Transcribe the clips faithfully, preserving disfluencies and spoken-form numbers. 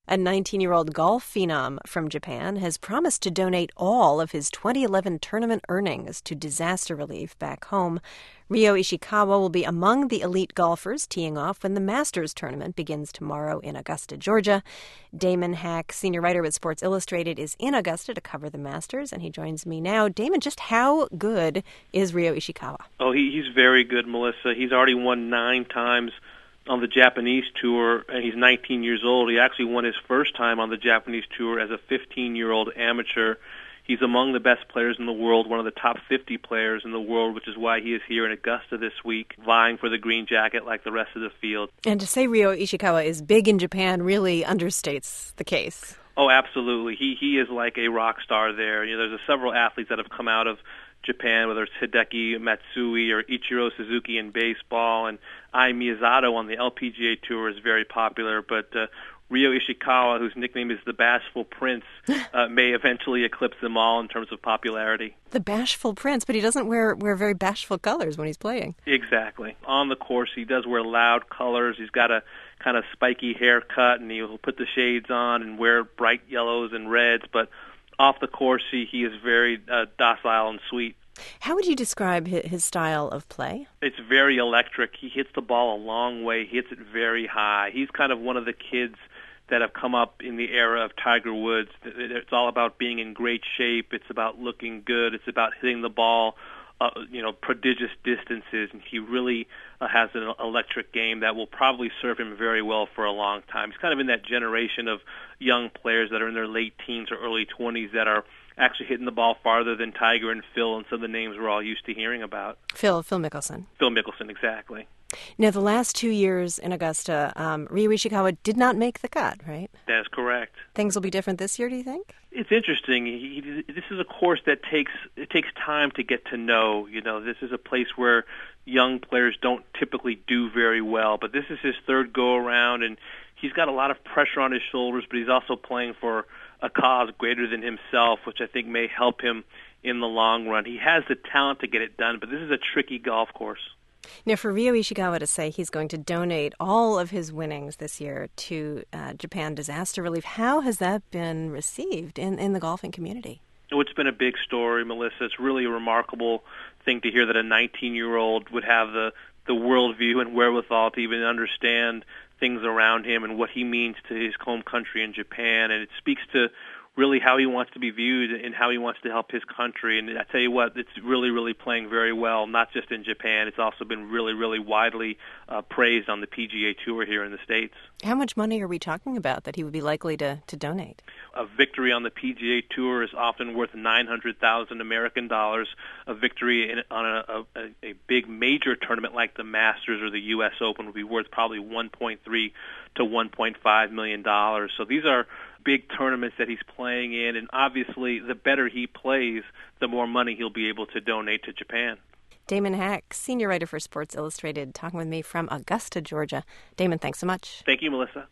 A nineteen-year-old golf phenom from Japan has promised to donate all of his twenty eleven tournament earnings to disaster relief back home. Ryo Ishikawa will be among the elite golfers teeing off when the Masters tournament begins tomorrow in Augusta, Georgia. Damon Hack, senior writer with Sports Illustrated, is in Augusta to cover the Masters, and he joins me now. Damon, just how good is Ryo Ishikawa? Oh, he, he's very good, Melissa. He's already won nine times on the Japanese tour, and he's nineteen years old. He actually won his first time on the Japanese tour as a fifteen-year-old amateur. He's among the best players in the world, one of the top fifty players in the world, which is why he is here in Augusta this week, vying for the green jacket like the rest of the field. And to say Ryo Ishikawa is big in Japan really understates the case. Oh, absolutely. He he is like a rock star there. You know, there's a, several athletes that have come out of Japan, whether it's Hideki Matsui or Ichiro Suzuki in baseball, and Ai Miyazato on the L P G A Tour is very popular, but uh, Ryo Ishikawa, whose nickname is the Bashful Prince, uh, may eventually eclipse them all in terms of popularity. The Bashful Prince, but he doesn't wear, wear very bashful colors when he's playing. Exactly. On the course, he does wear loud colors. He's got a kind of spiky haircut, and he'll put the shades on and wear bright yellows and reds, but off the course, he, he is very uh, docile and sweet. How would you describe his style of play? It's very electric. He hits the ball a long way. He hits it very high. He's kind of one of the kids that have come up in the era of Tiger Woods. It's all about being in great shape. It's about looking good. It's about hitting the ball, uh, you know, prodigious distances. And he really uh, has an electric game that will probably serve him very well for a long time. He's kind of in that generation of young players that are in their late teens or early twenties that are actually hitting the ball farther than Tiger and Phil and some of the names we're all used to hearing about. Phil, Phil Mickelson. Phil Mickelson, exactly. Now, the last two years in Augusta, um, Ryo Ishikawa did not make the cut, right? That is correct. Things will be different this year, do you think? It's interesting. He, he, this is a course that takes it takes time to get to know. You know, this is a place where young players don't typically do very well, but this is his third go-around, and he's got a lot of pressure on his shoulders, but he's also playing for a cause greater than himself, which I think may help him in the long run. He has the talent to get it done, but this is a tricky golf course. Now, for Ryo Ishikawa to say he's going to donate all of his winnings this year to uh, Japan disaster relief, how has that been received in, in the golfing community? Oh, it's been a big story, Melissa. It's really a remarkable thing to hear that a nineteen-year-old would have the, the worldview and wherewithal to even understand things around him and what he means to his home country in Japan. And it speaks to really how he wants to be viewed and how he wants to help his country. And I tell you what, it's really, really playing very well, not just in Japan. It's also been really, really widely uh, praised on the P G A Tour here in the States. How much money are we talking about that he would be likely to, to donate? A victory on the P G A Tour is often worth nine hundred thousand American dollars. A victory in, on a, a, a big major tournament like the Masters or the U S Open would be worth probably one point three to one point five million dollars. So these are big tournaments that he's playing in, and obviously the better he plays, the more money he'll be able to donate to Japan. Damon Hack, senior writer for Sports Illustrated, talking with me from Augusta, Georgia. Damon, thanks so much. Thank you, Melissa.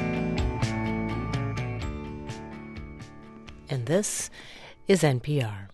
And this is N P R.